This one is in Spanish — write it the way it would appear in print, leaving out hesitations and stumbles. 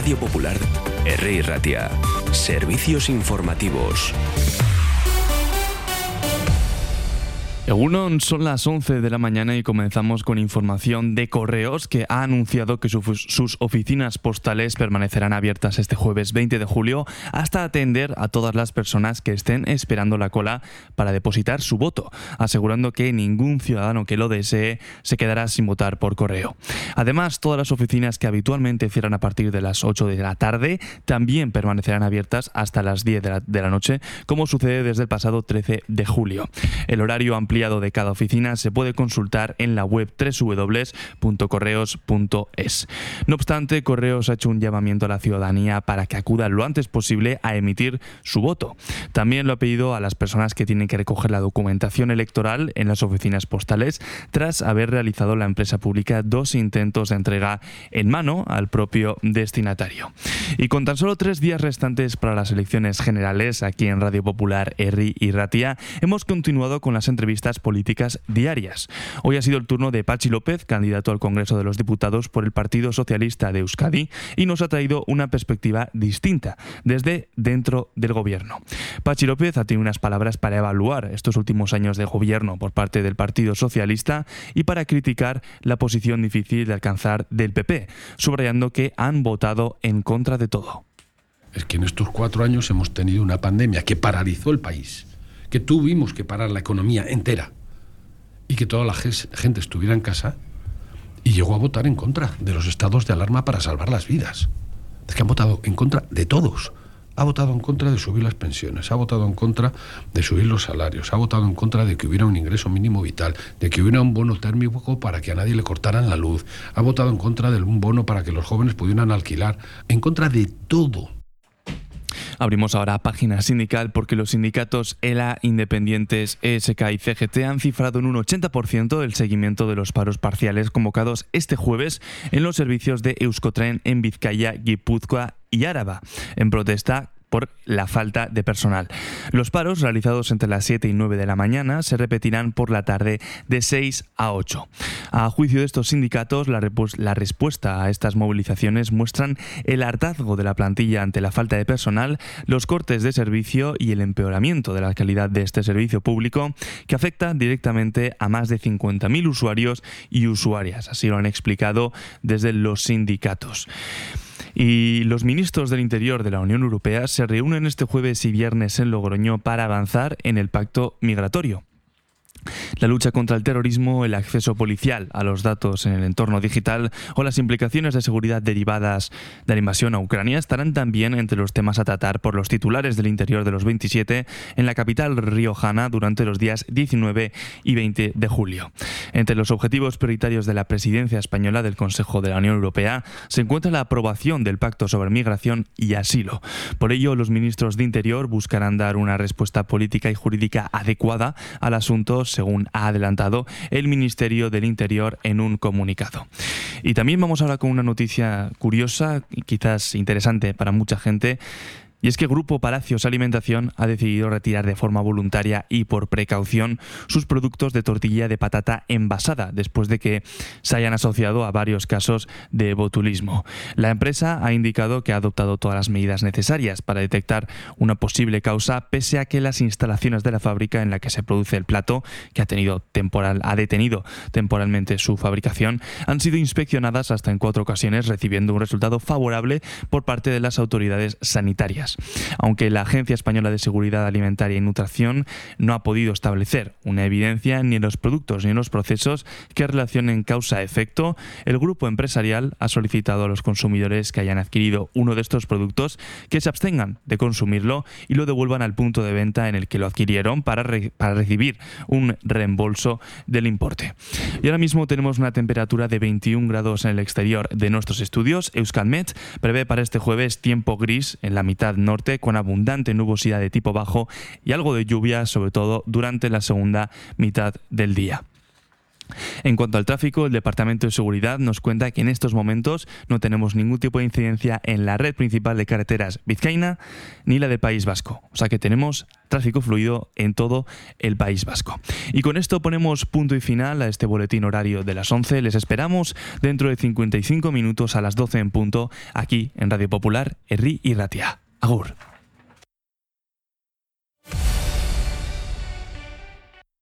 Radio Popular, Herri Ratia. Servicios informativos. Egunon, son las 11 de la mañana y comenzamos con información de Correos, que ha anunciado que sus oficinas postales permanecerán abiertas este jueves 20 de julio hasta atender a todas las personas que estén esperando la cola para depositar su voto, asegurando que ningún ciudadano que lo desee se quedará sin votar por correo. Además, todas las oficinas que habitualmente cierran a partir de las 8 de la tarde también permanecerán abiertas hasta las 10 de la noche, como sucede desde el pasado 13 de julio. El horario ampliado de cada oficina se puede consultar en la web www.correos.es. No obstante, Correos ha hecho un llamamiento a la ciudadanía para que acuda lo antes posible a emitir su voto. También lo ha pedido a las personas que tienen que recoger la documentación electoral en las oficinas postales, tras haber realizado la empresa pública 2 intentos de entrega en mano al propio destinatario. Y con tan solo 3 días restantes para las elecciones generales, aquí en Radio Popular, Herri y Ratia, hemos continuado con las entrevistas políticas diarias. Hoy ha sido el turno de Patxi López, candidato al Congreso de los Diputados por el Partido Socialista de Euskadi, y nos ha traído una perspectiva distinta desde dentro del gobierno. Patxi López ha tenido unas palabras para evaluar estos últimos años de gobierno por parte del Partido Socialista y para criticar la posición difícil de alcanzar del PP, subrayando que han votado en contra de todo. Es que en estos 4 años hemos tenido una pandemia que paralizó el país, que tuvimos que parar la economía entera y que toda la gente estuviera en casa, y llegó a votar en contra de los estados de alarma para salvar las vidas. Es que han votado en contra de todos. Ha votado en contra de subir las pensiones, ha votado en contra de subir los salarios, ha votado en contra de que hubiera un ingreso mínimo vital, de que hubiera un bono térmico para que a nadie le cortaran la luz, ha votado en contra de un bono para que los jóvenes pudieran alquilar, en contra de todo. Abrimos ahora página sindical porque los sindicatos ELA, Independientes, ESK y CGT han cifrado en un 80% el seguimiento de los paros parciales convocados este jueves en los servicios de Euskotren en Vizcaya, Guipúzcoa y Áraba, en protesta por la falta de personal. Los paros, realizados entre las 7 y 9 de la mañana, se repetirán por la tarde de 6 a 8. A juicio de estos sindicatos, la respuesta a estas movilizaciones muestran el hartazgo de la plantilla ante la falta de personal, los cortes de servicio y el empeoramiento de la calidad de este servicio público, que afecta directamente a más de 50.000 usuarios y usuarias. Así lo han explicado desde los sindicatos. Y los ministros del Interior de la Unión Europea se reúnen este jueves y viernes en Logroño para avanzar en el pacto migratorio. La lucha contra el terrorismo, el acceso policial a los datos en el entorno digital o las implicaciones de seguridad derivadas de la invasión a Ucrania estarán también entre los temas a tratar por los titulares del Interior de los 27 en la capital riojana durante los días 19 y 20 de julio. Entre los objetivos prioritarios de la presidencia española del Consejo de la Unión Europea se encuentra la aprobación del Pacto sobre Migración y Asilo. Por ello, los ministros de Interior buscarán dar una respuesta política y jurídica adecuada al asunto, según ha adelantado el Ministerio del Interior en un comunicado. Y también vamos ahora con una noticia curiosa y quizás interesante para mucha gente. Y es que Grupo Palacios Alimentación ha decidido retirar de forma voluntaria y por precaución sus productos de tortilla de patata envasada, después de que se hayan asociado a varios casos de botulismo. La empresa ha indicado que ha adoptado todas las medidas necesarias para detectar una posible causa, pese a que las instalaciones de la fábrica en la que se produce el plato, que ha detenido temporalmente su fabricación, han sido inspeccionadas hasta en 4 ocasiones, recibiendo un resultado favorable por parte de las autoridades sanitarias. Aunque la Agencia Española de Seguridad Alimentaria y Nutrición no ha podido establecer una evidencia ni en los productos ni en los procesos que relacionen causa-efecto, el grupo empresarial ha solicitado a los consumidores que hayan adquirido uno de estos productos que se abstengan de consumirlo y lo devuelvan al punto de venta en el que lo adquirieron para recibir un reembolso del importe. Y ahora mismo tenemos una temperatura de 21 grados en el exterior de nuestros estudios. Euskalmet prevé para este jueves tiempo gris en la mitad norte, con abundante nubosidad de tipo bajo y algo de lluvia, sobre todo durante la segunda mitad del día. En cuanto al tráfico, el Departamento de Seguridad nos cuenta que en estos momentos no tenemos ningún tipo de incidencia en la red principal de carreteras vizcaína ni la de País Vasco. O sea que tenemos tráfico fluido en todo el País Vasco. Y con esto ponemos punto y final a este boletín horario de las 11. Les esperamos dentro de 55 minutos a las 12 en punto, aquí en Radio Popular, Herri y Ratia. Agur.